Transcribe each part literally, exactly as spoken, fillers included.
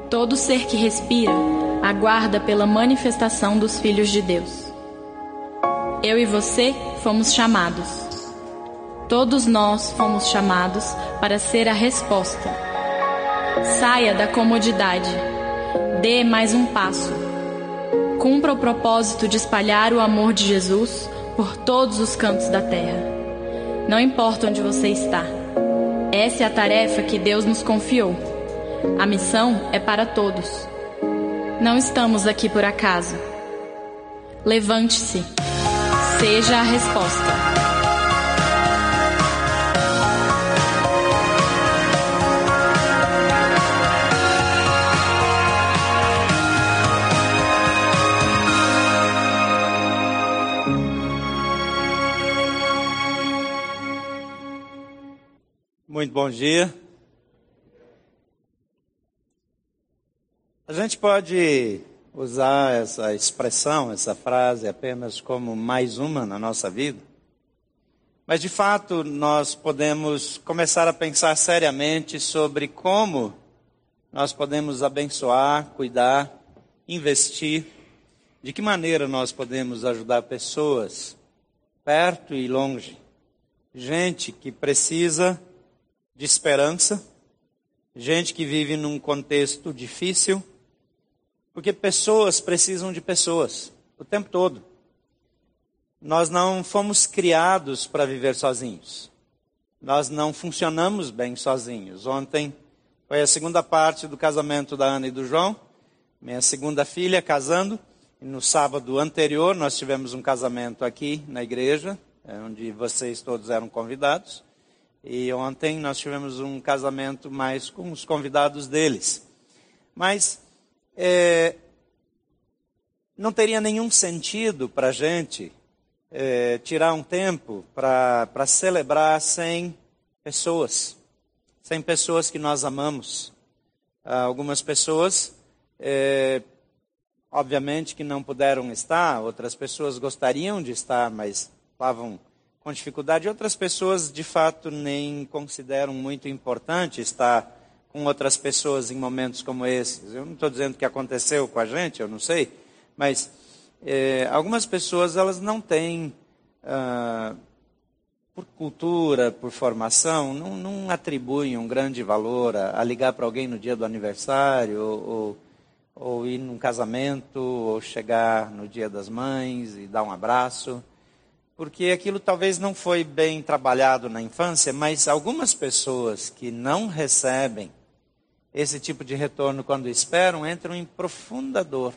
Todo ser que respira aguarda pela manifestação dos filhos de Deus. Eu e você fomos chamados. Todos nós fomos chamados para ser a resposta. Saia da comodidade. Dê mais um passo. Cumpra o propósito de espalhar o amor de Jesus por todos os cantos da terra. Não importa onde você está. Essa é a tarefa que Deus nos confiou. A missão é para todos. Não estamos aqui por acaso. Levante-se. Seja a resposta. Muito bom dia. A gente pode usar essa expressão, essa frase apenas como mais uma na nossa vida, mas de fato nós podemos começar a pensar seriamente sobre como nós podemos abençoar, cuidar, investir, de que maneira nós podemos ajudar pessoas perto e longe, gente que precisa de esperança, gente que vive num contexto difícil, porque pessoas precisam de pessoas o tempo todo. Nós não fomos criados para viver sozinhos. Nós não funcionamos bem sozinhos. Ontem foi a segunda parte do casamento da Ana e do João, minha segunda filha casando. E no sábado anterior nós tivemos um casamento aqui na igreja, onde vocês todos eram convidados. E ontem nós tivemos um casamento mais com os convidados deles. Mas é, não teria nenhum sentido para a gente é, tirar um tempo para celebrar sem pessoas. Sem pessoas que nós amamos. Ah, algumas pessoas, é, obviamente que não puderam estar. Outras pessoas gostariam de estar, mas estavam com dificuldade. Outras pessoas, de fato, nem consideram muito importante estar com outras pessoas em momentos como esses. Eu não estou dizendo que aconteceu com a gente, eu não sei, mas é, algumas pessoas, elas não têm, ah, por cultura, por formação, não, não atribuem um grande valor a, a ligar para alguém no dia do aniversário, ou, ou, ou ir num casamento, ou chegar no dia das mães e dar um abraço. Porque aquilo talvez não foi bem trabalhado na infância, mas algumas pessoas que não recebem esse tipo de retorno quando esperam, entram em profunda dor.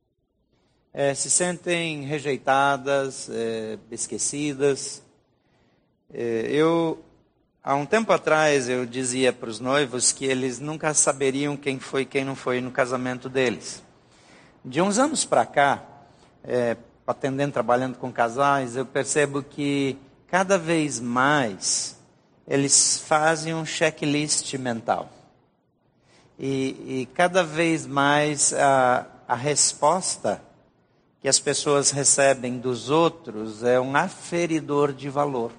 É, se sentem rejeitadas, é, esquecidas. É, eu, há um tempo atrás, eu dizia para os noivos que eles nunca saberiam quem foi e quem não foi no casamento deles. De uns anos para cá, é, atendendo, trabalhando com casais, eu percebo que cada vez mais eles fazem um checklist mental. E, e cada vez mais a, a resposta que as pessoas recebem dos outros é um aferidor de valor.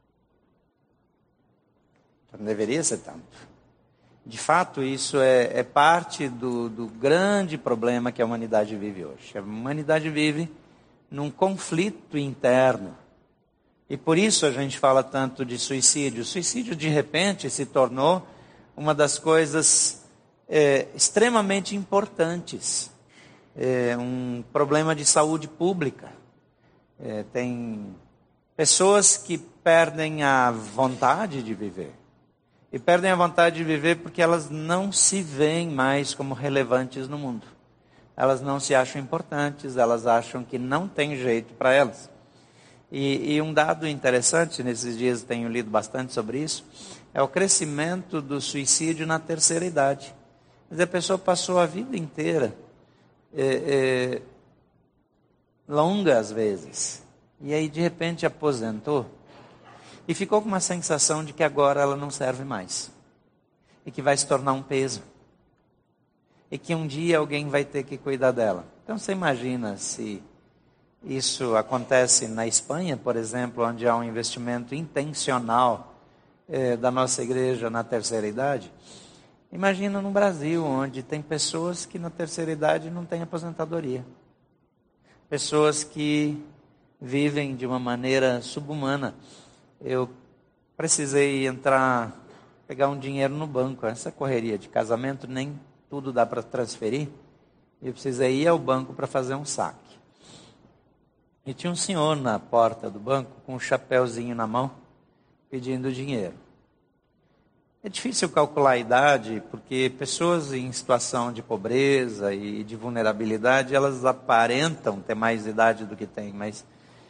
Não deveria ser tanto. De fato, isso é, é parte do, do grande problema que a humanidade vive hoje. A humanidade vive num conflito interno. E por isso a gente fala tanto de suicídio. O suicídio, de repente, se tornou uma das coisas é, extremamente importantes. É um problema de saúde pública. É, tem pessoas que perdem a vontade de viver. E perdem a vontade de viver porque elas não se veem mais como relevantes no mundo. Elas não se acham importantes, elas acham que não tem jeito para elas. E, e um dado interessante, nesses dias tenho lido bastante sobre isso, é o crescimento do suicídio na terceira idade. Mas a pessoa passou a vida inteira, é, é, longa às vezes, e aí de repente aposentou, e ficou com uma sensação de que agora ela não serve mais, e que vai se tornar um peso. E que um dia alguém vai ter que cuidar dela. Então você imagina se isso acontece na Espanha, por exemplo, onde há um investimento intencional eh, da nossa igreja na terceira idade. Imagina no Brasil, onde tem pessoas que na terceira idade não têm aposentadoria. Pessoas que vivem de uma maneira subhumana. Eu precisei entrar, pegar um dinheiro no banco. Essa correria de casamento, nem tudo dá para transferir. Eu precisei ir ao banco para fazer um saque. E tinha um senhor na porta do banco com um chapéuzinho na mão, pedindo dinheiro. É difícil calcular a idade, porque pessoas em situação de pobreza e de vulnerabilidade, elas aparentam ter mais idade do que têm, mas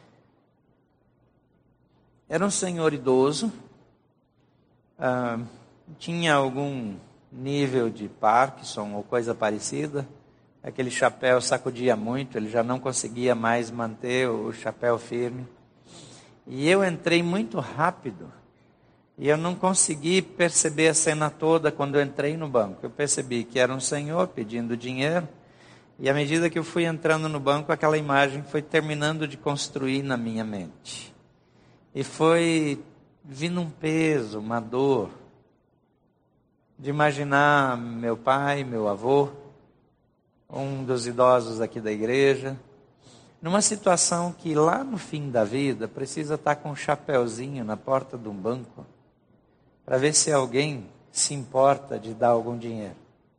era um senhor idoso, ah, tinha algum nível de Parkinson ou coisa parecida, aquele chapéu sacudia muito, ele já não conseguia mais manter o chapéu firme. E eu entrei muito rápido, e eu não consegui perceber a cena toda quando eu entrei no banco. Eu percebi que era um senhor pedindo dinheiro, e à medida que eu fui entrando no banco, aquela imagem foi terminando de construir na minha mente. E foi vindo um peso, uma dor, de imaginar meu pai, meu avô, um dos idosos aqui da igreja, numa situação que lá no fim da vida precisa estar com um chapéuzinho na porta de um banco para ver se alguém se importa de dar algum dinheiro.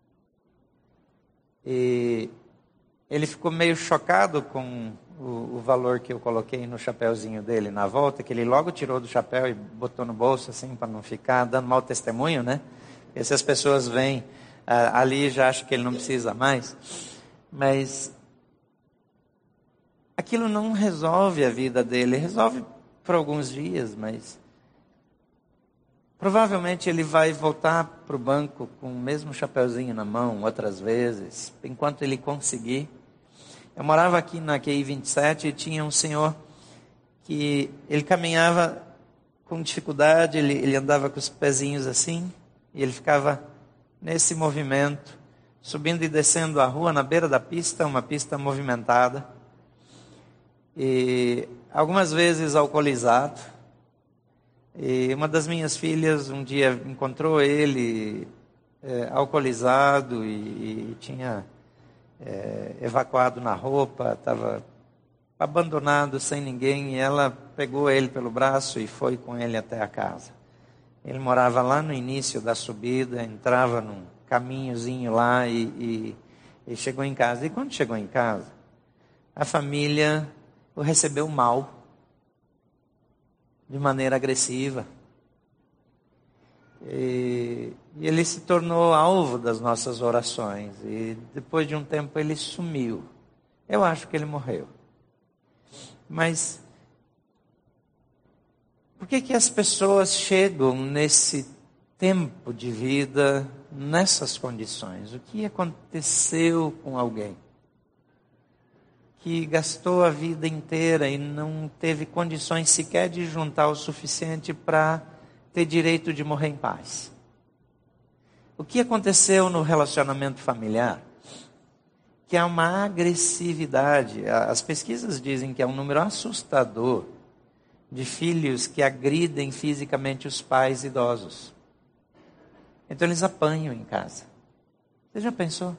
E ele ficou meio chocado com o, o valor que eu coloquei no chapéuzinho dele na volta, que ele logo tirou do chapéu e botou no bolso assim para não ficar dando mau testemunho, né? E se as pessoas vêm ah, ali já acham que ele não precisa mais. Mas aquilo não resolve a vida dele, resolve por alguns dias, mas provavelmente ele vai voltar para o banco com o mesmo chapeuzinho na mão, outras vezes, enquanto ele conseguir. Eu morava aqui na Q I vinte e sete e tinha um senhor que ele caminhava com dificuldade, ele, ele andava com os pezinhos assim, e ele ficava nesse movimento, subindo e descendo a rua na beira da pista, uma pista movimentada. E algumas vezes alcoolizado. E uma das minhas filhas um dia encontrou ele é, alcoolizado e, e tinha é, evacuado na roupa, estava abandonado sem ninguém, e ela pegou ele pelo braço e foi com ele até a casa. Ele morava lá no início da subida, entrava num caminhozinho lá e, e, e chegou em casa. E quando chegou em casa, a família o recebeu mal, de maneira agressiva. E, e ele se tornou alvo das nossas orações. E depois de um tempo ele sumiu. Eu acho que ele morreu. Mas por que que as pessoas chegam nesse tempo de vida, nessas condições? O que aconteceu com alguém que gastou a vida inteira e não teve condições sequer de juntar o suficiente para ter direito de morrer em paz? O que aconteceu no relacionamento familiar? Que há uma agressividade. As pesquisas dizem que é um número assustador de filhos que agridem fisicamente os pais idosos. Então eles apanham em casa. Você já pensou?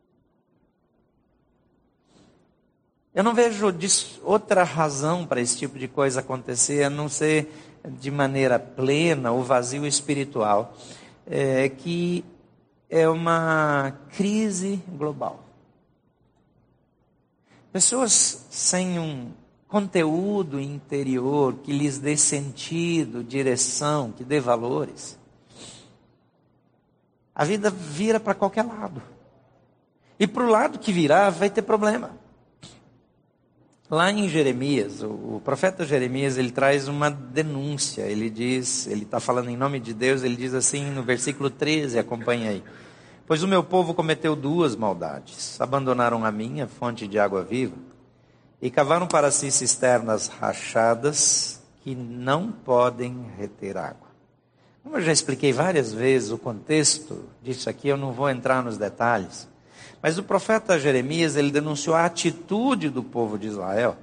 Eu não vejo outra razão para esse tipo de coisa acontecer, a não ser de maneira plena o vazio espiritual, é, que é uma crise global. Pessoas sem um conteúdo interior que lhes dê sentido, direção, que dê valores. A vida vira para qualquer lado. E para o lado que virar vai ter problema. Lá em Jeremias, o, o profeta Jeremias, ele traz uma denúncia. Ele diz, ele está falando em nome de Deus, ele diz assim no versículo treze, acompanha aí. Pois o meu povo cometeu duas maldades. Abandonaram a minha fonte de água viva e cavaram para si cisternas rachadas que não podem reter água. Como eu já expliquei várias vezes o contexto disso aqui, eu não vou entrar nos detalhes. Mas o profeta Jeremias, ele denunciou a atitude do povo de Israel,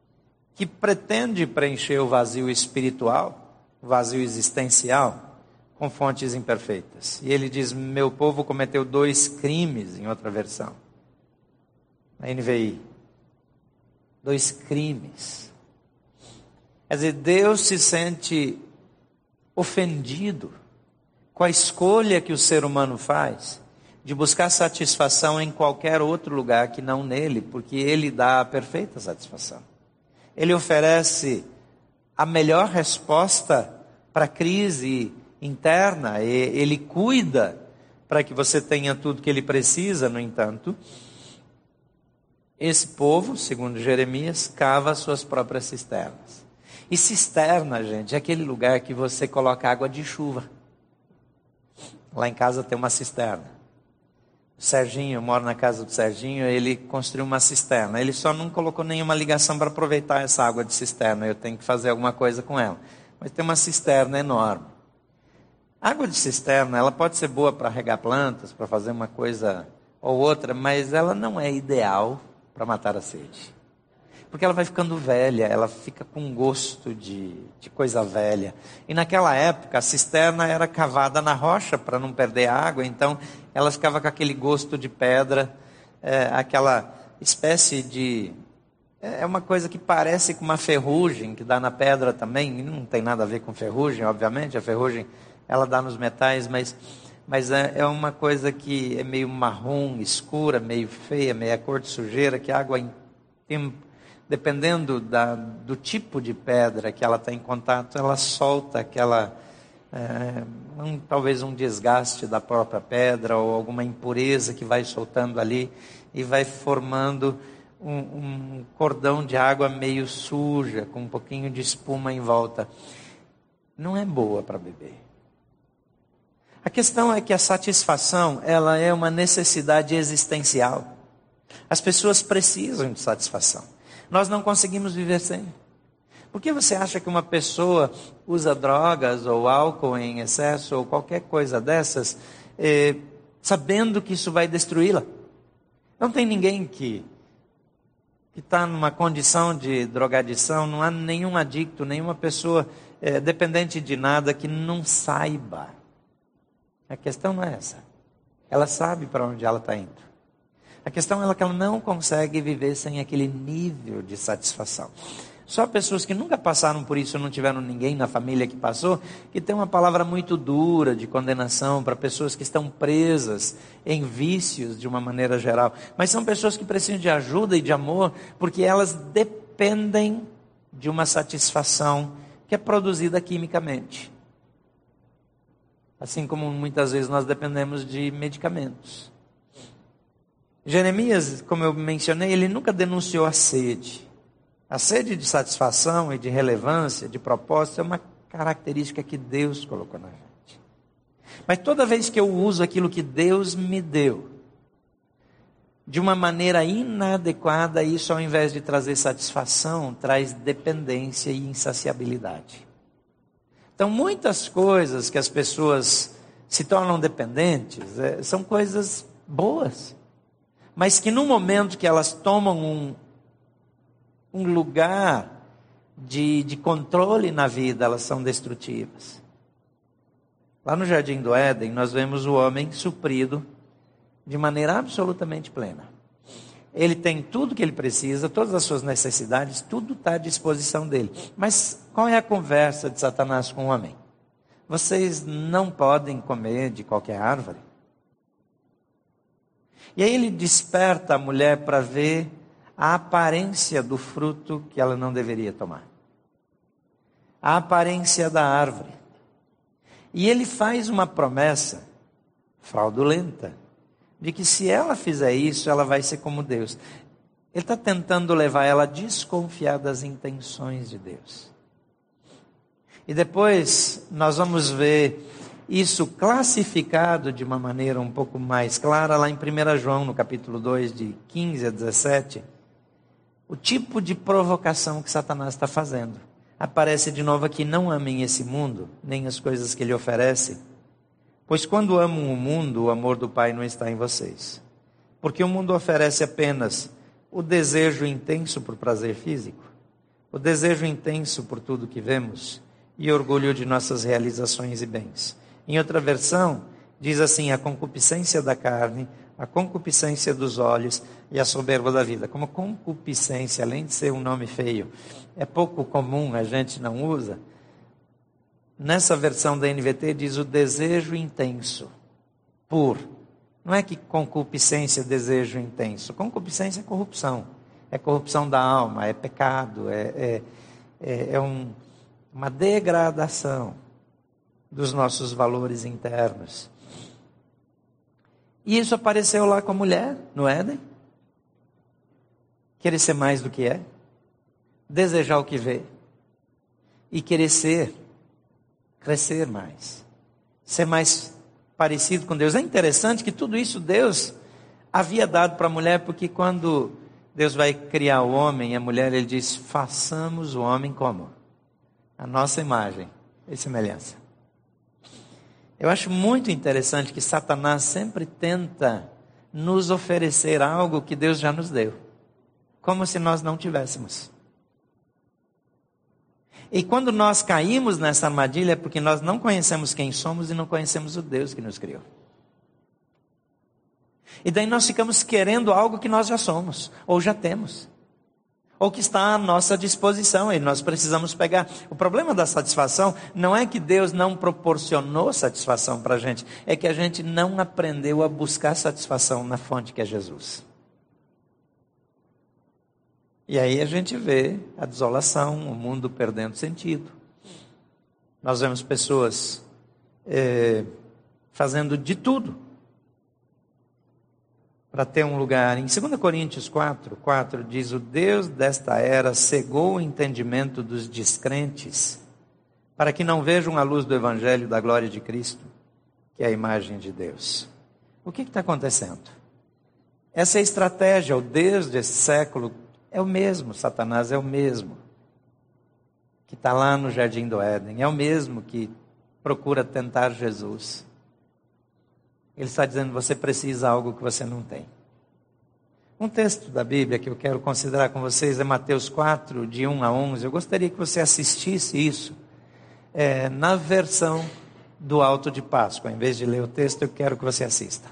que pretende preencher o vazio espiritual, o vazio existencial, com fontes imperfeitas. E ele diz, meu povo cometeu dois crimes, em outra versão. Na N V I. Dois crimes. Quer dizer, Deus se sente ofendido com a escolha que o ser humano faz de buscar satisfação em qualquer outro lugar que não nele, porque ele dá a perfeita satisfação. Ele oferece a melhor resposta para a crise interna, ele cuida para que você tenha tudo que ele precisa. No entanto, esse povo, segundo Jeremias, cava as suas próprias cisternas. E cisterna, gente, é aquele lugar que você coloca água de chuva. Lá em casa tem uma cisterna. O Serginho, eu moro na casa do Serginho, ele construiu uma cisterna. Ele só não colocou nenhuma ligação para aproveitar essa água de cisterna. Eu tenho que fazer alguma coisa com ela. Mas tem uma cisterna enorme. A água de cisterna, ela pode ser boa para regar plantas, para fazer uma coisa ou outra, mas ela não é ideal para matar a sede. Porque ela vai ficando velha, ela fica com gosto de, de coisa velha. E naquela época, a cisterna era cavada na rocha para não perder a água, então ela ficava com aquele gosto de pedra, é, aquela espécie de... É uma coisa que parece com uma ferrugem, que dá na pedra também, não tem nada a ver com ferrugem, obviamente, a ferrugem ela dá nos metais, mas, mas é, é uma coisa que é meio marrom, escura, meio feia, meio cor de sujeira, que a água, em, dependendo da, do tipo de pedra que ela está em contato, ela solta aquela, é, um, talvez um desgaste da própria pedra, ou alguma impureza que vai soltando ali, e vai formando um, um cordão de água meio suja, com um pouquinho de espuma em volta. Não é boa para beber. A questão é que a satisfação, ela é uma necessidade existencial. As pessoas precisam de satisfação. Nós não conseguimos viver sem. Por que você acha que uma pessoa usa drogas ou álcool em excesso ou qualquer coisa dessas, eh, sabendo que isso vai destruí-la? Não tem ninguém que que está numa condição de drogadição, não há nenhum adicto, nenhuma pessoa eh, dependente de nada que não saiba. A questão não é essa. Ela sabe para onde ela está indo. A questão é que ela não consegue viver sem aquele nível de satisfação. Só pessoas que nunca passaram por isso, não tiveram ninguém na família que passou, que tem uma palavra muito dura de condenação para pessoas que estão presas em vícios de uma maneira geral. Mas são pessoas que precisam de ajuda e de amor, porque elas dependem de uma satisfação que é produzida quimicamente. Assim como muitas vezes nós dependemos de medicamentos. Jeremias, como eu mencionei, ele nunca denunciou a sede. A sede de satisfação e de relevância, de propósito, é uma característica que Deus colocou na gente. Mas toda vez que eu uso aquilo que Deus me deu, de uma maneira inadequada, isso ao invés de trazer satisfação, traz dependência e insaciabilidade. Então, muitas coisas que as pessoas se tornam dependentes, é, são coisas boas, mas que no momento que elas tomam um, um lugar de, de controle na vida, elas são destrutivas. Lá no Jardim do Éden, nós vemos o homem suprido de maneira absolutamente plena. Ele tem tudo que ele precisa, todas as suas necessidades, tudo está à disposição dele. Mas qual é a conversa de Satanás com o homem? Vocês não podem comer de qualquer árvore. E aí ele desperta a mulher para ver a aparência do fruto que ela não deveria tomar. A aparência da árvore. E ele faz uma promessa fraudulenta, de que se ela fizer isso, ela vai ser como Deus. Ele está tentando levar ela a desconfiar das intenções de Deus. E depois nós vamos ver isso classificado de uma maneira um pouco mais clara lá em primeiro João, no capítulo dois, de quinze a dezessete. O tipo de provocação que Satanás está fazendo. Aparece de novo aqui: não amem esse mundo, nem as coisas que ele oferece. Pois quando amam o mundo, o amor do Pai não está em vocês. Porque o mundo oferece apenas o desejo intenso por prazer físico, o desejo intenso por tudo que vemos e orgulho de nossas realizações e bens. Em outra versão, diz assim: a concupiscência da carne, a concupiscência dos olhos e a soberba da vida. Como concupiscência, além de ser um nome feio, é pouco comum, a gente não usa. Nessa versão da N V T diz o desejo intenso, por. Não é que concupiscência é desejo intenso. Concupiscência é corrupção. É corrupção da alma, é pecado, é, é, é, é um, uma degradação dos nossos valores internos. E isso apareceu lá com a mulher, no Éden. Querer ser mais do que é. Desejar o que vê. E querer ser, crescer mais. Ser mais parecido com Deus. É interessante que tudo isso Deus havia dado para a mulher, porque quando Deus vai criar o homem e a mulher, Ele diz: façamos o homem como? A nossa imagem e semelhança. Eu acho muito interessante que Satanás sempre tenta nos oferecer algo que Deus já nos deu, como se nós não tivéssemos. E quando nós caímos nessa armadilha é porque nós não conhecemos quem somos e não conhecemos o Deus que nos criou. E daí nós ficamos querendo algo que nós já somos, ou já temos, ou que está à nossa disposição e nós precisamos pegar. O problema da satisfação não é que Deus não proporcionou satisfação para a gente, é que a gente não aprendeu a buscar satisfação na fonte que é Jesus. E aí a gente vê a desolação, o mundo perdendo sentido. Nós vemos pessoas é, fazendo de tudo para ter um lugar. Em dois Coríntios quatro, quatro diz: o Deus desta era cegou o entendimento dos descrentes, para que não vejam a luz do Evangelho da glória de Cristo, que é a imagem de Deus. O que está acontecendo? Essa é a estratégia. O Deus desse século é o mesmo, Satanás é o mesmo, que está lá no Jardim do Éden, é o mesmo que procura tentar Jesus. Ele está dizendo: você precisa de algo que você não tem. Um texto da Bíblia que eu quero considerar com vocês é Mateus quatro, de um a onze. Eu gostaria que você assistisse isso é, na versão do Alto de Páscoa. Em vez de ler o texto, eu quero que você assista.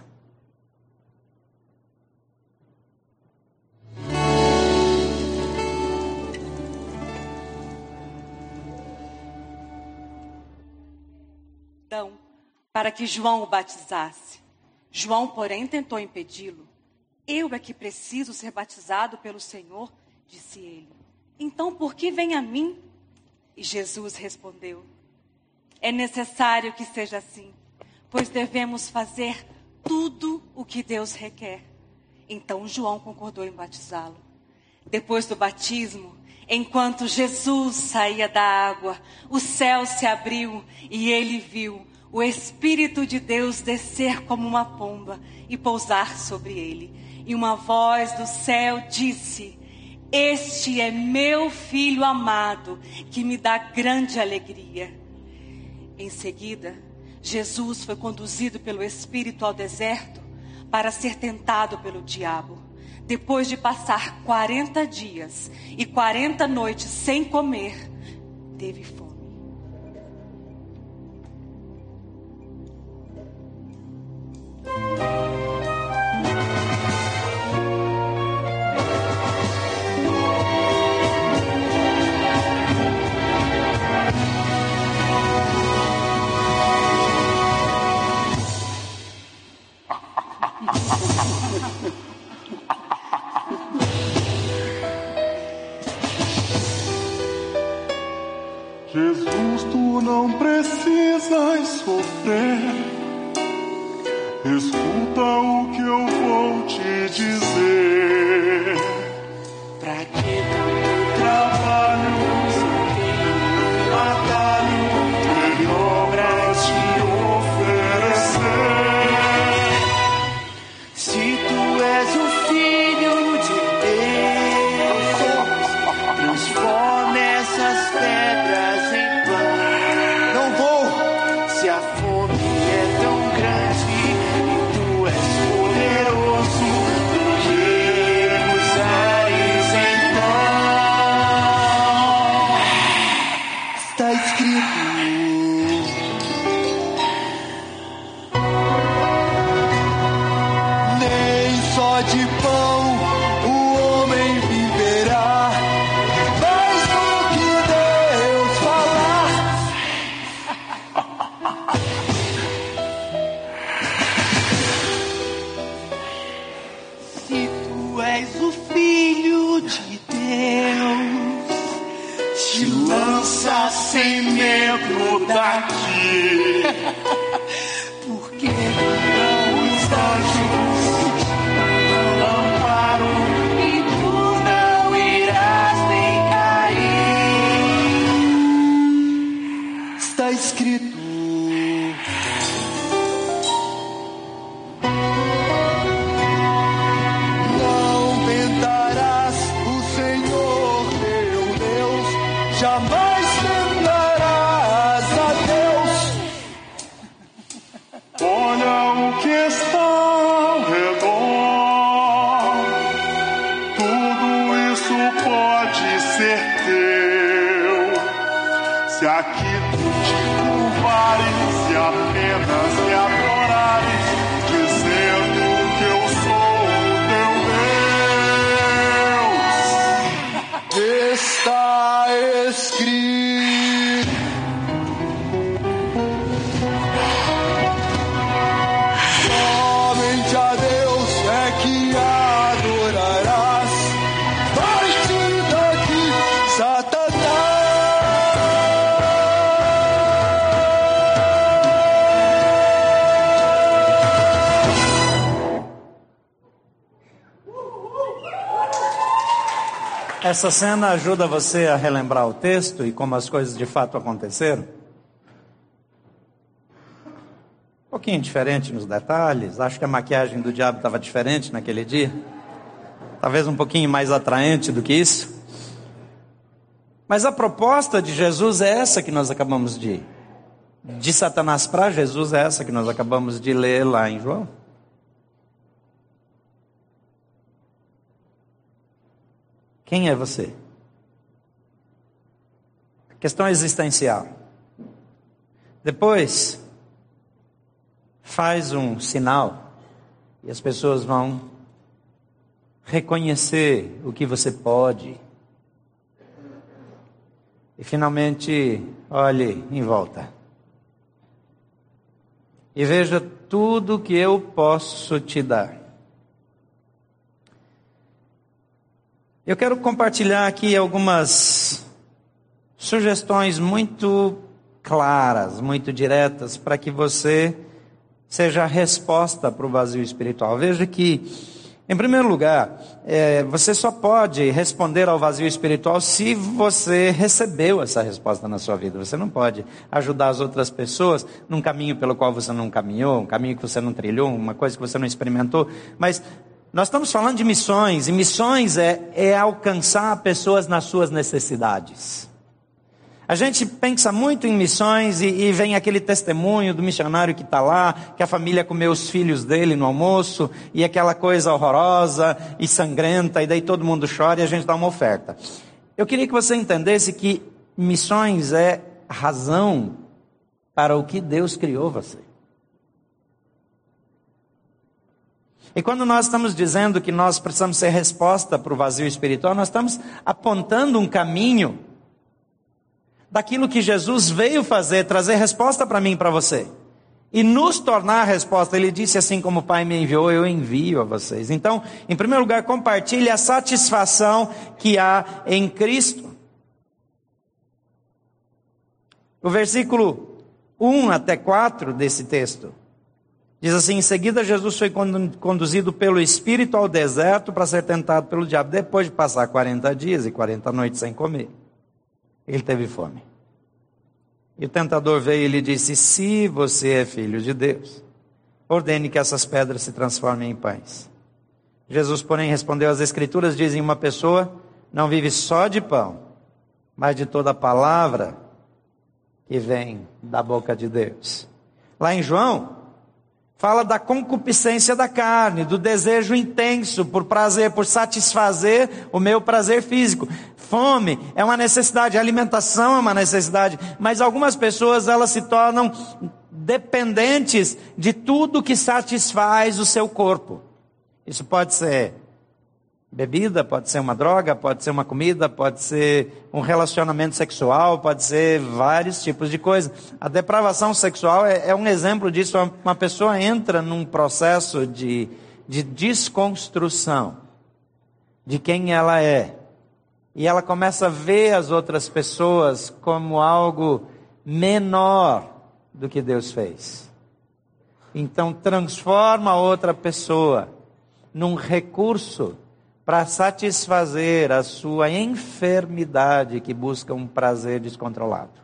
Então, para que João o batizasse. João, porém, tentou impedi-lo. Eu é que preciso ser batizado pelo Senhor, disse ele. Então, por que vem a mim? E Jesus respondeu: é necessário que seja assim, pois devemos fazer tudo o que Deus requer. Então João concordou em batizá-lo. Depois do batismo, enquanto Jesus saía da água, o céu se abriu e ele viu o Espírito de Deus descer como uma pomba e pousar sobre ele. E uma voz do céu disse: este é meu filho amado, que me dá grande alegria. Em seguida, Jesus foi conduzido pelo Espírito ao deserto para ser tentado pelo diabo. Depois de passar quarenta dias e quarenta noites sem comer, teve fome. Jesus, tu não precisas sofrer. Escuta o que eu vou te dizer. Pra que tanto trabalho, atalho, Ele obras te oferecer. se tu és o Filho de Deus, transforma essas pedras em pão. Não vou. Se a fome é tão grande e tu és poderoso, que usares então? só de pão o homem viverá, mas do que Deus falar. Se tu és o Filho de Deus, te lança sem medo daqui, porque os anjos amparam e tu não irás nem cair. Está escrito: não tentarás o Senhor teu Deus, jamais tentarás a Deus. Olha o que está ao redor, tudo isso pode ser teu, se aqui tu te curvares e apenas me adorares, dizendo que eu sou o teu Deus. Está escrito. Somente a Deus é que adorarás. Parte daqui, Satanás. Essa cena ajuda você a relembrar o texto e como as coisas de fato aconteceram? Um pouquinho diferente nos detalhes. Acho que a maquiagem do diabo estava diferente naquele dia. Talvez um pouquinho mais atraente do que isso. Mas a proposta de Jesus é essa que nós acabamos de... De Satanás para Jesus é essa que nós acabamos de ler lá em João. Quem é você? Questão existencial. Depois, faz um sinal e as pessoas vão reconhecer o que você pode. E finalmente, olhe em volta. E veja tudo que eu posso te dar. Eu quero compartilhar aqui algumas sugestões muito claras, muito diretas, para que você seja a resposta para o vazio espiritual. Veja que, em primeiro lugar, é, você só pode responder ao vazio espiritual se você recebeu essa resposta na sua vida. Você não pode ajudar as outras pessoas num caminho pelo qual você não caminhou, um caminho que você não trilhou, uma coisa que você não experimentou, mas... Nós estamos falando de missões, e missões é, é alcançar pessoas nas suas necessidades. A gente pensa muito em missões e, e vem aquele testemunho do missionário que está lá, que a família comeu os filhos dele no almoço, e aquela coisa horrorosa e sangrenta, e daí todo mundo chora e a gente dá uma oferta. Eu queria que você entendesse que missões é razão para o que Deus criou você. E quando nós estamos dizendo que nós precisamos ser resposta para o vazio espiritual, nós estamos apontando um caminho daquilo que Jesus veio fazer, trazer resposta para mim e para você. E nos tornar a resposta. Ele disse assim: como o Pai me enviou, eu envio a vocês. Então, em primeiro lugar, compartilhe a satisfação que há em Cristo. O versículo um até quatro desse texto diz assim: em seguida Jesus foi conduzido pelo Espírito ao deserto para ser tentado pelo diabo. Depois de passar quarenta dias e quarenta noites sem comer, ele teve fome. E o tentador veio e lhe disse: se você é filho de Deus, ordene que essas pedras se transformem em pães. Jesus, porém, respondeu: as Escrituras dizem, uma pessoa não vive só de pão, mas de toda palavra que vem da boca de Deus. Lá em João, fala da concupiscência da carne, do desejo intenso por prazer, por satisfazer o meu prazer físico. Fome é uma necessidade, alimentação é uma necessidade, mas algumas pessoas elas se tornam dependentes de tudo que satisfaz o seu corpo. Isso pode ser bebida, pode ser uma droga, pode ser uma comida, pode ser um relacionamento sexual, pode ser vários tipos de coisas. A depravação sexual é, é um exemplo disso. Uma pessoa entra num processo de, de desconstrução de quem ela é. E ela começa a ver as outras pessoas como algo menor do que Deus fez. Então transforma a outra pessoa num recurso para satisfazer a sua enfermidade que busca um prazer descontrolado.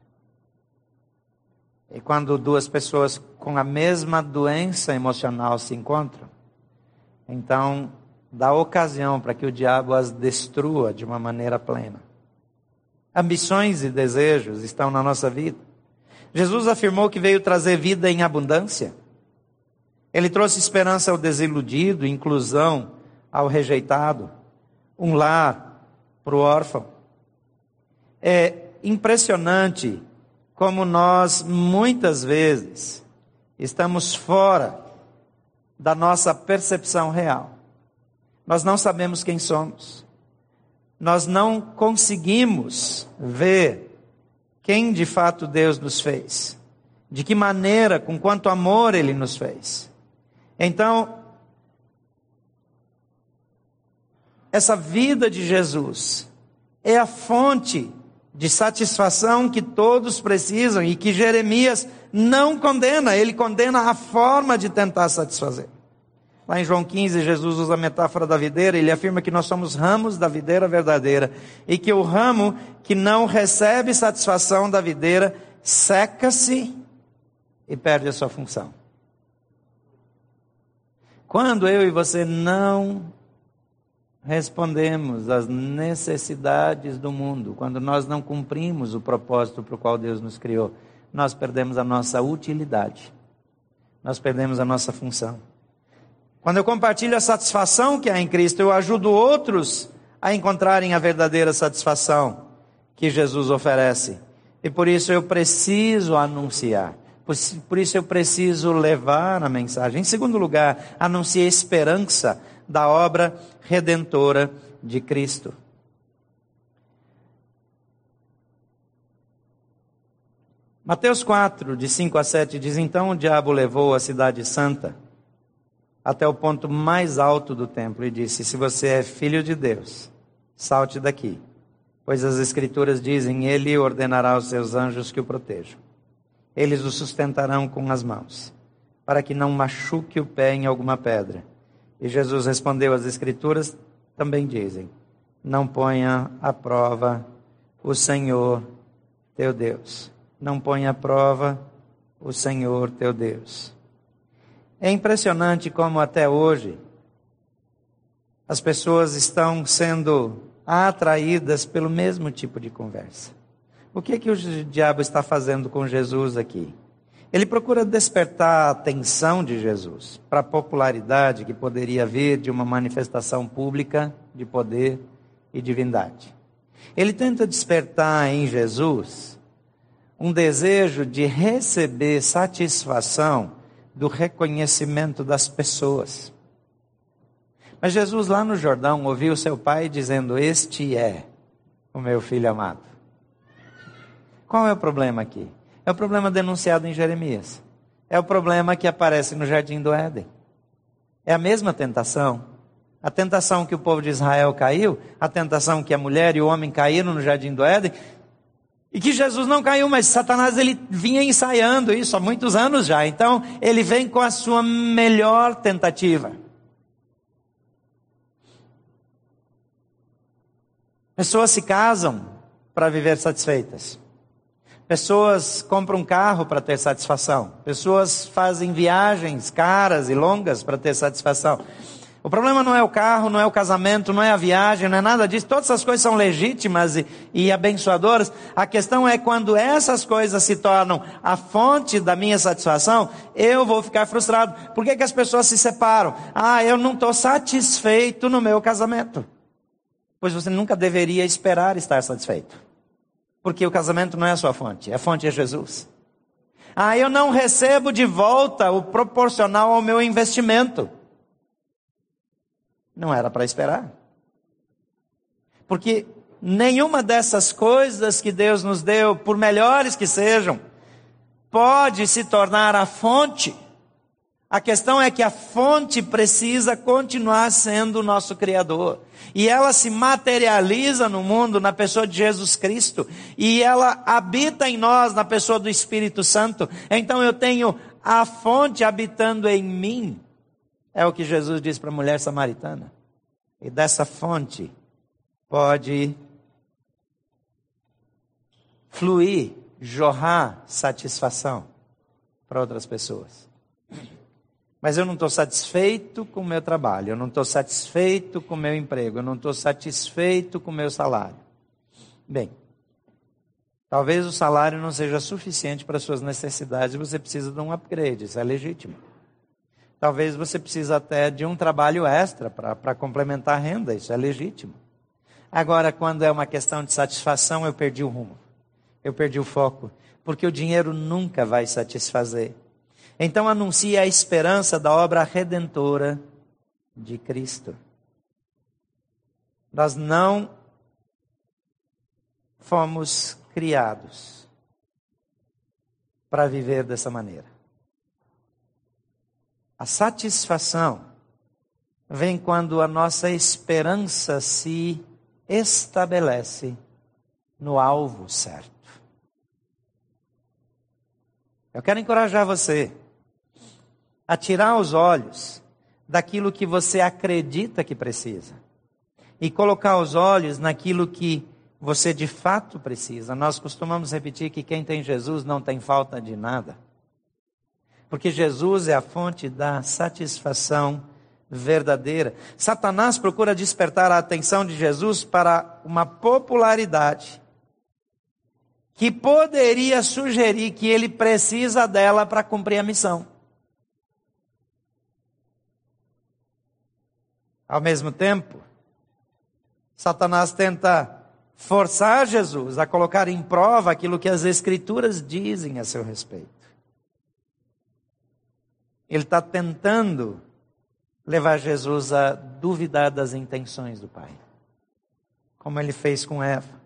E quando duas pessoas com a mesma doença emocional se encontram, então dá ocasião para que o diabo as destrua de uma maneira plena. Ambições e desejos estão na nossa vida. Jesus afirmou que veio trazer vida em abundância. Ele trouxe esperança ao desiludido, inclusão ao rejeitado, um lar para o órfão. É impressionante como nós, muitas vezes, estamos fora da nossa percepção real. Nós não sabemos quem somos. Nós não conseguimos ver quem de fato Deus nos fez. De que maneira, com quanto amor Ele nos fez. Então, essa vida de Jesus é a fonte de satisfação que todos precisam e que Jeremias não condena. Ele condena a forma de tentar satisfazer. Lá em João quinze, Jesus usa a metáfora da videira. Ele afirma que nós somos ramos da videira verdadeira e que o ramo que não recebe satisfação da videira seca-se e perde a sua função. Quando eu e você não respondemos às necessidades do mundo, quando nós não cumprimos o propósito para o qual Deus nos criou, nós perdemos a nossa utilidade, nós perdemos a nossa função. Quando eu compartilho a satisfação que há em Cristo, eu ajudo outros a encontrarem a verdadeira satisfação que Jesus oferece. E por isso eu preciso anunciar. Por, por isso eu preciso levar a mensagem. Em segundo lugar, anunciar a esperança da obra redentora de Cristo. Mateus quatro, de cinco a sete, diz: então o diabo levou a cidade santa até o ponto mais alto do templo e disse: se você é filho de Deus, salte daqui, pois as escrituras dizem: ele ordenará aos seus anjos que o protejam. Eles o sustentarão com as mãos, para que não machuque o pé em alguma pedra. E Jesus respondeu: as escrituras também dizem: não ponha à prova o Senhor teu Deus. Não ponha à prova o Senhor teu Deus. É impressionante como até hoje as pessoas estão sendo atraídas pelo mesmo tipo de conversa. O que é que o diabo está fazendo com Jesus aqui? Ele procura despertar a atenção de Jesus para a popularidade que poderia vir de uma manifestação pública de poder e divindade. Ele tenta despertar em Jesus um desejo de receber satisfação do reconhecimento das pessoas. Mas Jesus lá no Jordão ouviu seu pai dizendo: este é o meu filho amado. Qual é o problema aqui? É o problema denunciado em Jeremias. É o problema que aparece no Jardim do Éden. É a mesma tentação. A tentação que o povo de Israel caiu, a tentação que a mulher e o homem caíram no Jardim do Éden, e que Jesus não caiu, mas Satanás ele vinha ensaiando isso há muitos anos já. Então ele vem com a sua melhor tentativa. Pessoas se casam para viver satisfeitas. Pessoas compram um carro para ter satisfação. Pessoas fazem viagens caras e longas para ter satisfação. O problema não é o carro, não é o casamento, não é a viagem, não é nada disso. Todas essas coisas são legítimas e, e abençoadoras. A questão é quando essas coisas se tornam a fonte da minha satisfação, eu vou ficar frustrado. Por que que as pessoas se separam? Ah, eu não estou satisfeito no meu casamento. Pois você nunca deveria esperar estar satisfeito. Porque o casamento não é a sua fonte, a fonte é Jesus. Ah, eu não recebo de volta o proporcional ao meu investimento. Não era para esperar. Porque nenhuma dessas coisas que Deus nos deu, por melhores que sejam, pode se tornar a fonte. A questão é que a fonte precisa continuar sendo o nosso Criador. E ela se materializa no mundo na pessoa de Jesus Cristo. E ela habita em nós na pessoa do Espírito Santo. Então eu tenho a fonte habitando em mim. É o que Jesus disse para a mulher samaritana. E dessa fonte pode fluir, jorrar satisfação para outras pessoas. Mas eu não estou satisfeito com o meu trabalho, eu não estou satisfeito com o meu emprego, eu não estou satisfeito com o meu salário. Bem, talvez o salário não seja suficiente para as suas necessidades, você precisa de um upgrade, isso é legítimo. Talvez você precise até de um trabalho extra para, para complementar a renda, isso é legítimo. Agora, quando é uma questão de satisfação, eu perdi o rumo, eu perdi o foco, porque o dinheiro nunca vai satisfazer. Então anuncie a esperança da obra redentora de Cristo. Nós não fomos criados para viver dessa maneira. A satisfação vem quando a nossa esperança se estabelece no alvo certo. Eu quero encorajar você a tirar os olhos daquilo que você acredita que precisa e colocar os olhos naquilo que você de fato precisa. Nós costumamos repetir que quem tem Jesus não tem falta de nada, porque Jesus é a fonte da satisfação verdadeira. Satanás procura despertar a atenção de Jesus para uma popularidade que poderia sugerir que ele precisa dela para cumprir a missão. Ao mesmo tempo, Satanás tenta forçar Jesus a colocar em prova aquilo que as Escrituras dizem a seu respeito. Ele está tentando levar Jesus a duvidar das intenções do Pai, como ele fez com Eva.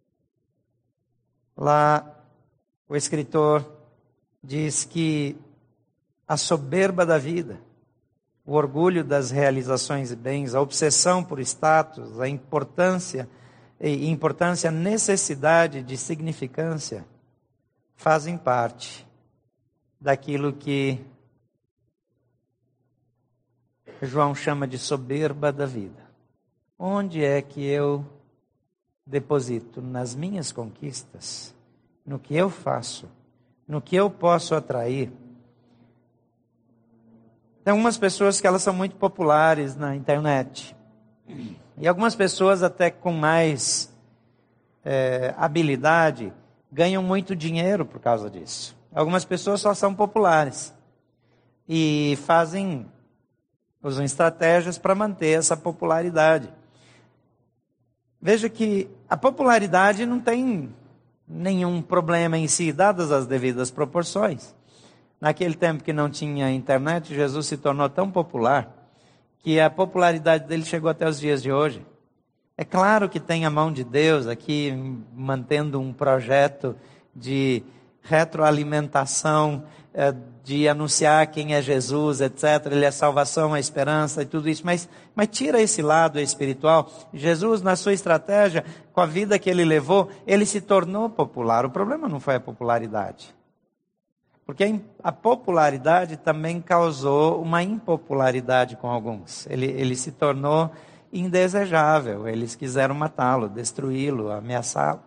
Lá, o escritor diz que a soberba da vida, o orgulho das realizações e bens, a obsessão por status, a importância, e importância, a necessidade de significância, fazem parte daquilo que João chama de soberba da vida. Onde é que eu deposito? Nas minhas conquistas, no que eu faço, no que eu posso atrair. Tem algumas pessoas que elas são muito populares na internet. E algumas pessoas até com mais é, habilidade ganham muito dinheiro por causa disso. Algumas pessoas só são populares e fazem, usam estratégias para manter essa popularidade. Veja que a popularidade não tem nenhum problema em si, dadas as devidas proporções. Naquele tempo que não tinha internet, Jesus se tornou tão popular que a popularidade dele chegou até os dias de hoje. É claro que tem a mão de Deus aqui mantendo um projeto de retroalimentação, de anunciar quem é Jesus, etcétera. Ele é a salvação, a esperança e tudo isso. Mas, mas tira esse lado espiritual. Jesus, na sua estratégia, com a vida que ele levou, ele se tornou popular. O problema não foi a popularidade. Porque a popularidade também causou uma impopularidade com alguns. Ele, ele se tornou indesejável. Eles quiseram matá-lo, destruí-lo, ameaçá-lo.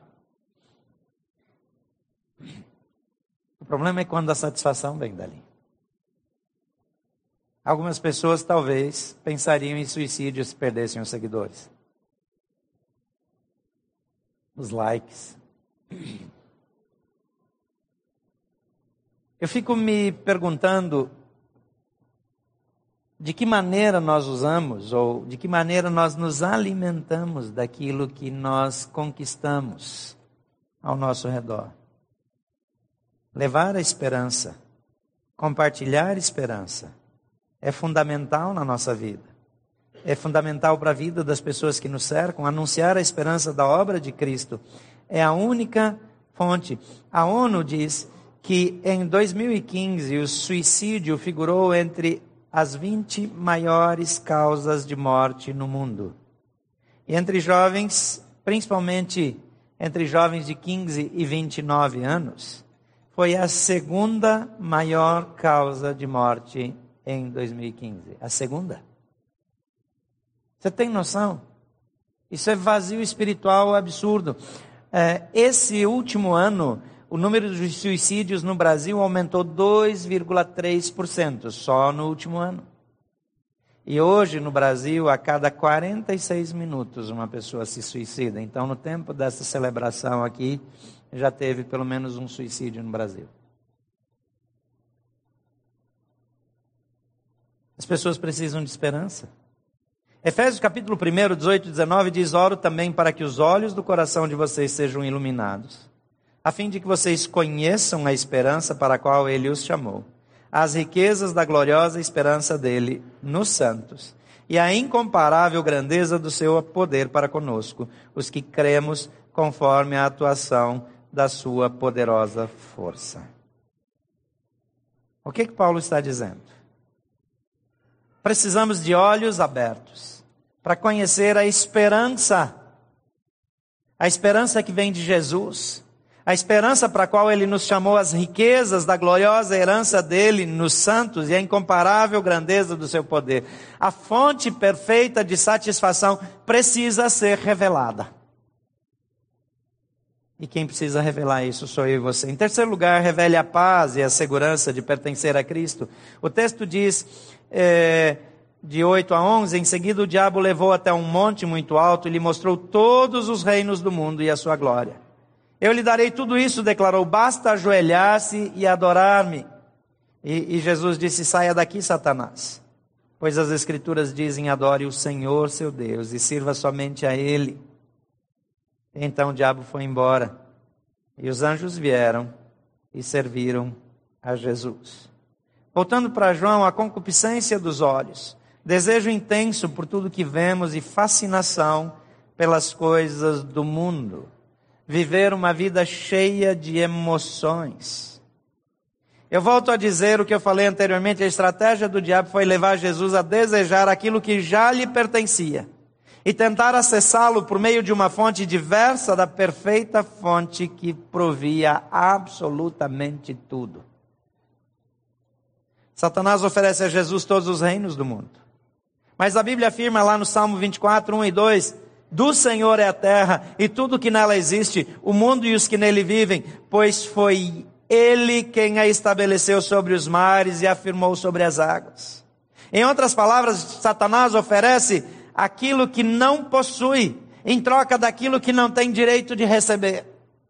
O problema é quando a satisfação vem dali. Algumas pessoas talvez pensariam em suicídio se perdessem os seguidores, os likes. Eu fico me perguntando de que maneira nós usamos ou de que maneira nós nos alimentamos daquilo que nós conquistamos ao nosso redor. Levar a esperança, compartilhar esperança, é fundamental na nossa vida. é fundamental para a vida das pessoas que nos cercam. Anunciar a esperança da obra de Cristo é a única fonte. A ONU diz que em dois mil e quinze o suicídio figurou entre as vinte maiores causas de morte no mundo. E entre jovens, principalmente entre jovens de quinze e vinte e nove anos, foi a segunda maior causa de morte em dois mil e quinze. A segunda. Você tem noção? Isso é vazio espiritual absurdo. É, esse último ano, o número de suicídios no Brasil aumentou dois vírgula três por cento, só no último ano. E hoje no Brasil, a cada quarenta e seis minutos uma pessoa se suicida. Então, no tempo dessa celebração aqui, já teve pelo menos um suicídio no Brasil. As pessoas precisam de esperança. Efésios capítulo um, dezoito e dezenove diz: oro também para que os olhos do coração de vocês sejam iluminados, a fim de que vocês conheçam a esperança para a qual Ele os chamou, as riquezas da gloriosa esperança dele nos santos, e a incomparável grandeza do seu poder para conosco, os que cremos conforme a atuação da sua poderosa força. O que que Paulo está dizendo? Precisamos de olhos abertos para conhecer a esperança, a esperança que vem de Jesus, a esperança para a qual Ele nos chamou, as riquezas da gloriosa herança dele nos santos e a incomparável grandeza do seu poder. A fonte perfeita de satisfação precisa ser revelada. E quem precisa revelar isso sou eu e você. Em terceiro lugar, revele a paz e a segurança de pertencer a Cristo. O texto diz, é, de oito a onze, em seguida o diabo levou até um monte muito alto e lhe mostrou todos os reinos do mundo e a sua glória. Eu lhe darei tudo isso, declarou, basta ajoelhar-se e adorar-me. E, e Jesus disse, saia daqui, Satanás, pois as Escrituras dizem, adore o Senhor seu Deus e sirva somente a Ele. Então o diabo foi embora, e os anjos vieram e serviram a Jesus. Voltando para João, a concupiscência dos olhos, desejo intenso por tudo que vemos e fascinação pelas coisas do mundo. Viver uma vida cheia de emoções. Eu volto a dizer o que eu falei anteriormente, a estratégia do diabo foi levar Jesus a desejar aquilo que já lhe pertencia e tentar acessá-lo por meio de uma fonte diversa da perfeita fonte que provia absolutamente tudo. Satanás oferece a Jesus todos os reinos do mundo. Mas a Bíblia afirma lá no Salmo vinte e quatro, um e dois, do Senhor é a terra e tudo que nela existe, o mundo e os que nele vivem, pois foi Ele quem a estabeleceu sobre os mares e afirmou sobre as águas. Em outras palavras, Satanás oferece aquilo que não possui, em troca daquilo que não tem direito de receber.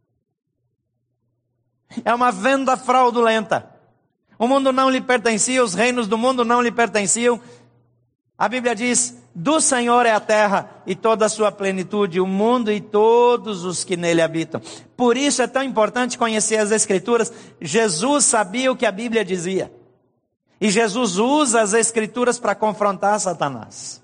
É uma venda fraudulenta. O mundo não lhe pertencia, os reinos do mundo não lhe pertenciam. A Bíblia diz, do Senhor é a terra e toda a sua plenitude, o mundo e todos os que nele habitam. Por isso é tão importante conhecer as Escrituras. Jesus sabia o que a Bíblia dizia. E Jesus usa as Escrituras para confrontar Satanás.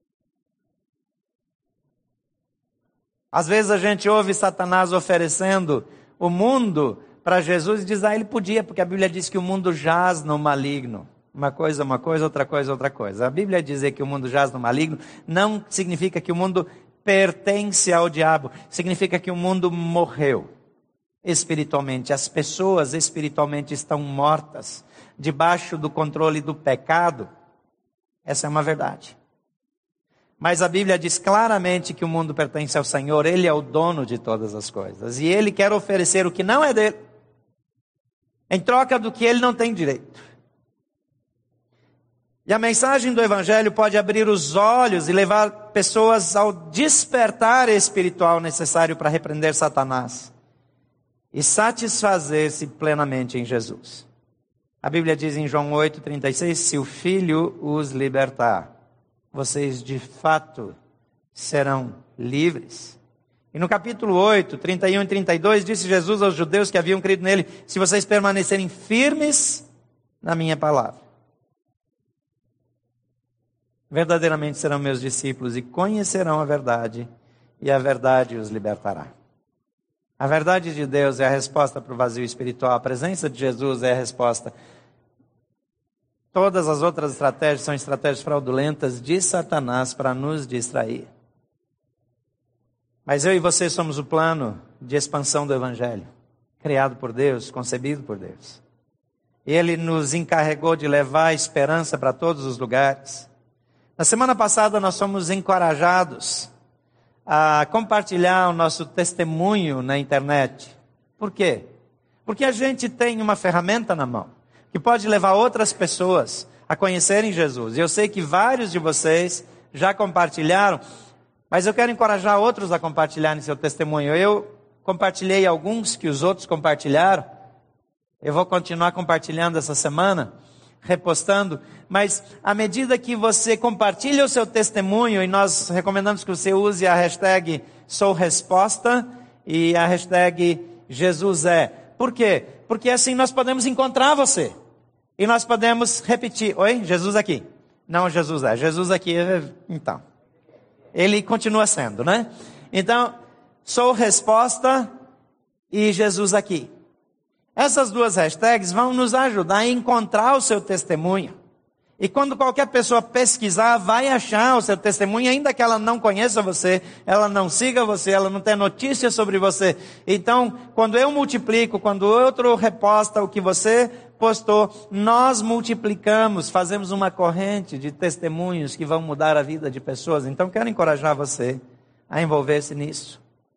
Às vezes a gente ouve Satanás oferecendo o mundo para Jesus e diz, ah, ele podia, porque a Bíblia diz que o mundo jaz no maligno. Uma coisa, uma coisa, outra coisa, outra coisa. A Bíblia dizer que o mundo jaz no maligno não significa que o mundo pertence ao diabo. Significa que o mundo morreu espiritualmente. As pessoas espiritualmente estão mortas, debaixo do controle do pecado. Essa é uma verdade. Mas a Bíblia diz claramente que o mundo pertence ao Senhor. Ele é o dono de todas as coisas. E Ele quer oferecer o que não é dele, em troca do que Ele não tem direito. E a mensagem do Evangelho pode abrir os olhos e levar pessoas ao despertar espiritual necessário para repreender Satanás e satisfazer-se plenamente em Jesus. A Bíblia diz em João oito, trinta e seis, se o Filho os libertar, vocês de fato serão livres. E no capítulo oito, trinta e um e trinta e dois, disse Jesus aos judeus que haviam crido nele, se vocês permanecerem firmes na minha palavra, verdadeiramente serão meus discípulos e conhecerão a verdade, e a verdade os libertará. A verdade de Deus é a resposta para o vazio espiritual. A presença de Jesus é a resposta. Todas as outras estratégias são estratégias fraudulentas de Satanás para nos distrair. Mas eu e você somos o plano de expansão do Evangelho, criado por Deus, concebido por Deus. Ele nos encarregou de levar a esperança para todos os lugares. Na semana passada nós fomos encorajados a compartilhar o nosso testemunho na internet. Por quê? Porque a gente tem uma ferramenta na mão que pode levar outras pessoas a conhecerem Jesus. E eu sei que vários de vocês já compartilharam, mas eu quero encorajar outros a compartilharem seu testemunho. Eu compartilhei alguns que os outros compartilharam. Eu vou continuar compartilhando essa semana, repostando, mas à medida que você compartilha o seu testemunho, e nós recomendamos que você use a hashtag SouResposta e a hashtag Jesus é. Por quê? Porque assim nós podemos encontrar você. E nós podemos repetir. Oi? Jesus aqui. Não, Jesus é. Jesus aqui, então. Ele continua sendo, né? Então, SouResposta e Jesus aqui. Essas duas hashtags vão nos ajudar a encontrar o seu testemunho. E quando qualquer pessoa pesquisar, vai achar o seu testemunho, ainda que ela não conheça você, ela não siga você, ela não tenha notícia sobre você. Então, quando eu multiplico, quando outro reposta o que você postou, nós multiplicamos, fazemos uma corrente de testemunhos que vão mudar a vida de pessoas. Então, quero encorajar você a envolver-se nisso.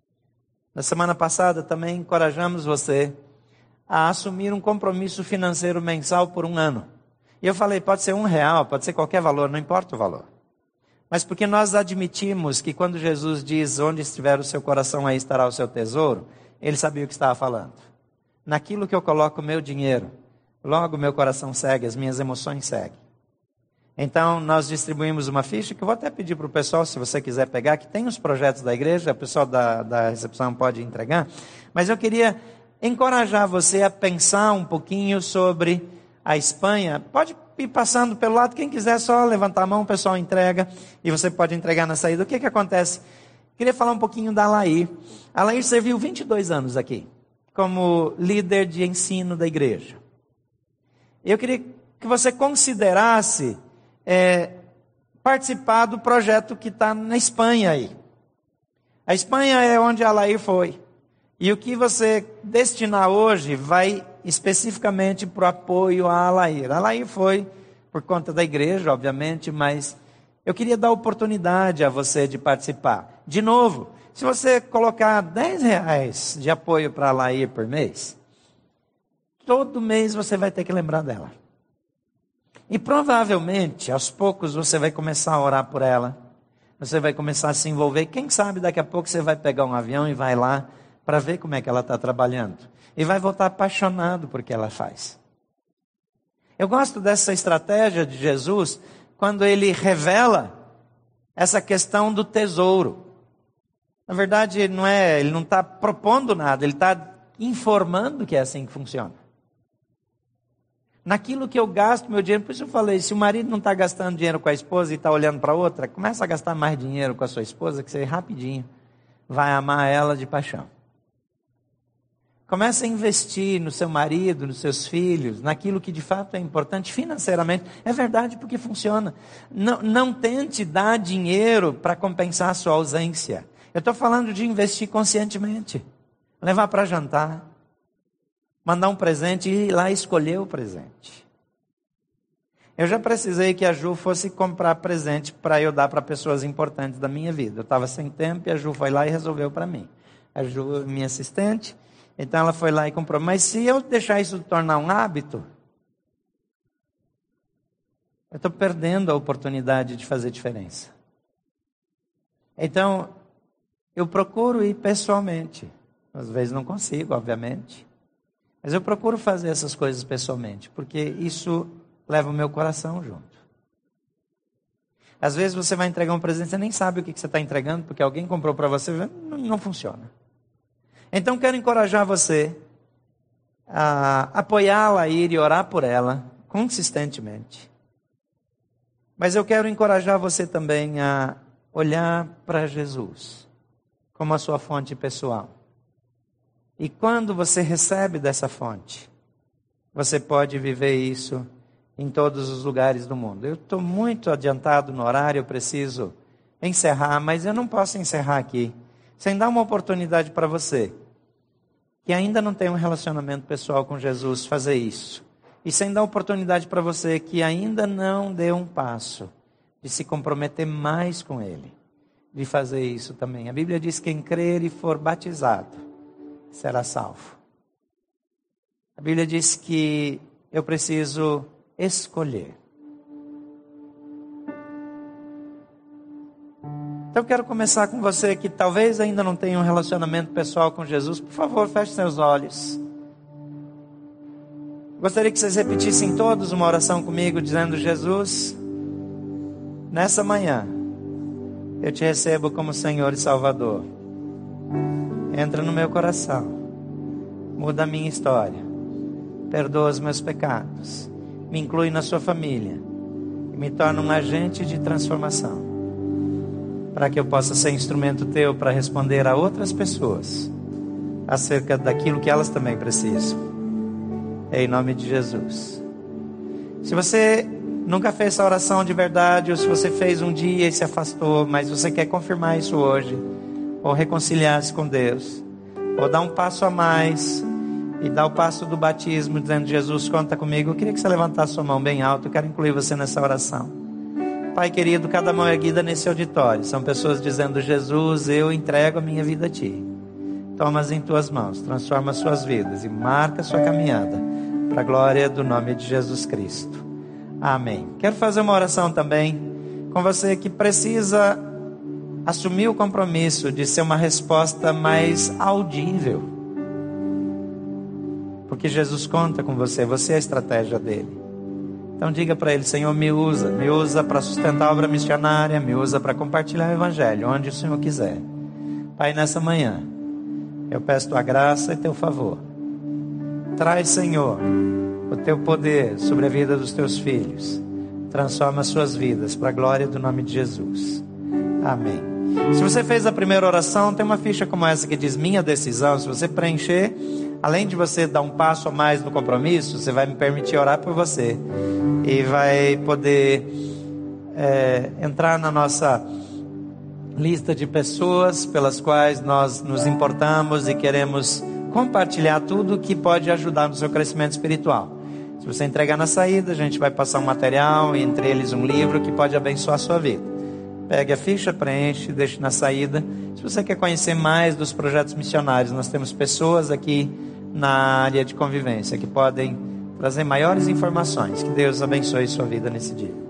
Na semana passada também encorajamos você a assumir um compromisso financeiro mensal por um ano. E eu falei, pode ser um real, pode ser qualquer valor, não importa o valor. Mas porque nós admitimos que quando Jesus diz, onde estiver o seu coração, aí estará o seu tesouro, ele sabia o que estava falando. Naquilo que eu coloco o meu dinheiro, logo o meu coração segue, as minhas emoções seguem. Então, nós distribuímos uma ficha, que eu vou até pedir para o pessoal, se você quiser pegar, que tem os projetos da igreja, o pessoal da, da recepção pode entregar. Mas eu queria encorajar você a pensar um pouquinho sobre a Espanha. Pode ir passando pelo lado, quem quiser só levantar a mão, o pessoal entrega, e você pode entregar na saída. O que que acontece? Queria falar um pouquinho da Alair. A Alair serviu vinte e dois anos aqui, como líder de ensino da igreja. Eu queria que você considerasse é, participar do projeto que está na Espanha aí. A Espanha é onde a Alair foi. E o que você destinar hoje vai especificamente para o apoio a Alair. A Alair foi por conta da igreja, obviamente, mas eu queria dar oportunidade a você de participar. De novo, se você colocar dez reais de apoio para a Alair por mês, todo mês você vai ter que lembrar dela. E provavelmente, aos poucos, você vai começar a orar por ela. Você vai começar a se envolver. Quem sabe daqui a pouco você vai pegar um avião e vai lá para ver como é que ela está trabalhando. E vai voltar apaixonado por que ela faz. Eu gosto dessa estratégia de Jesus, quando ele revela essa questão do tesouro. Na verdade, não é, ele não está propondo nada, ele está informando que é assim que funciona. Naquilo que eu gasto meu dinheiro, por isso eu falei, se o marido não está gastando dinheiro com a esposa e está olhando para outra, começa a gastar mais dinheiro com a sua esposa, que você rapidinho vai amar ela de paixão. Comece a investir no seu marido, nos seus filhos, naquilo que de fato é importante financeiramente. É verdade, porque funciona. Não, não tente dar dinheiro para compensar a sua ausência. Eu estou falando de investir conscientemente. Levar para jantar. Mandar um presente e ir lá escolher o presente. Eu já precisei que a Ju fosse comprar presente para eu dar para pessoas importantes da minha vida. Eu estava sem tempo e a Ju foi lá e resolveu para mim. A Ju é minha assistente. Então ela foi lá e comprou. Mas se eu deixar isso tornar um hábito, eu estou perdendo a oportunidade de fazer diferença. Então, eu procuro ir pessoalmente. Às vezes não consigo, obviamente. Mas eu procuro fazer essas coisas pessoalmente, porque isso leva o meu coração junto. Às vezes você vai entregar um presente, você nem sabe o que você está entregando, porque alguém comprou para você, não, não funciona. Então, quero encorajar você a apoiá-la, ir e orar por ela consistentemente. Mas eu quero encorajar você também a olhar para Jesus como a sua fonte pessoal. E quando você recebe dessa fonte, você pode viver isso em todos os lugares do mundo. Eu estou muito adiantado no horário, eu preciso encerrar, mas eu não posso encerrar aqui sem dar uma oportunidade para você que ainda não tem um relacionamento pessoal com Jesus, fazer isso. E sem dar oportunidade para você que ainda não deu um passo de se comprometer mais com Ele, de fazer isso também. A Bíblia diz que quem crer e for batizado será salvo. A Bíblia diz que eu preciso escolher. Então eu quero começar com você que talvez ainda não tenha um relacionamento pessoal com Jesus. Por favor, feche seus olhos. Gostaria que vocês repetissem todos uma oração comigo, dizendo: Jesus, nessa manhã, eu te recebo como Senhor e Salvador. Entra no meu coração, muda a minha história, perdoa os meus pecados, me inclui na sua família e me torna um agente de transformação, para que eu possa ser instrumento teu para responder a outras pessoas acerca daquilo que elas também precisam. Em nome de Jesus. Se você nunca fez essa oração de verdade, ou se você fez um dia e se afastou, mas você quer confirmar isso hoje, ou reconciliar-se com Deus, ou dar um passo a mais e dar o passo do batismo, dizendo: Jesus, conta comigo. Eu queria que você levantasse sua mão bem alto. Eu quero incluir você nessa oração. Pai querido, cada mão erguida nesse auditório são pessoas dizendo: Jesus, eu entrego a minha vida a Ti. Toma-as em Tuas mãos, transforma as suas vidas e marca a sua caminhada para a glória do nome de Jesus Cristo. Amém. Quero fazer uma oração também com você que precisa assumir o compromisso de ser uma resposta mais audível, porque Jesus conta com você, você é a estratégia dele. Então diga para ele: Senhor, me usa, me usa para sustentar a obra missionária, me usa para compartilhar o Evangelho, onde o Senhor quiser. Pai, nessa manhã, eu peço Tua graça e Teu favor. Traz, Senhor, o Teu poder sobre a vida dos Teus filhos. Transforma as suas vidas para a glória do nome de Jesus. Amém. Se você fez a primeira oração, tem uma ficha como essa que diz minha decisão. Se você preencher, além de você dar um passo a mais no compromisso, você vai me permitir orar por você. E vai poder é, entrar na nossa lista de pessoas pelas quais nós nos importamos e queremos compartilhar tudo que pode ajudar no seu crescimento espiritual. Se você entregar na saída, a gente vai passar um material, entre eles um livro que pode abençoar a sua vida. Pegue a ficha, preenche, deixe na saída. Se você quer conhecer mais dos projetos missionários, nós temos pessoas aqui na área de convivência que podem trazer maiores informações. Que Deus abençoe sua vida nesse dia.